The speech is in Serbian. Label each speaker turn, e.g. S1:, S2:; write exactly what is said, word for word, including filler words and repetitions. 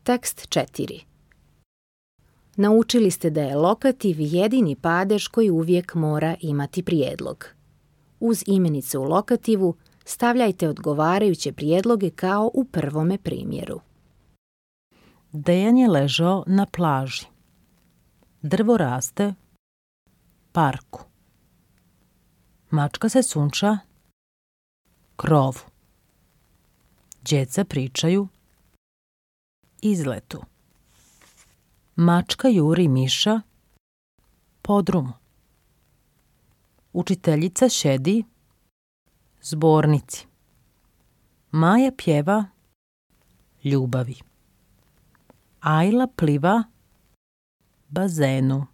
S1: Tekst četiri. Naučili ste da je lokativ jedini padež koji uvijek mora imati prijedlog. Uz imenice u lokativu stavljajte odgovarajuće prijedloge kao u prvome primjeru.
S2: Dejan je ležao na plaži. Drvo raste parku. Mačka se sunča krovu. Djeca pričaju izletu. Mačka juri miša podrumu. Učiteljica šedi zbornici. Maja pjeva ljubavi. Ajla pliva bazenu.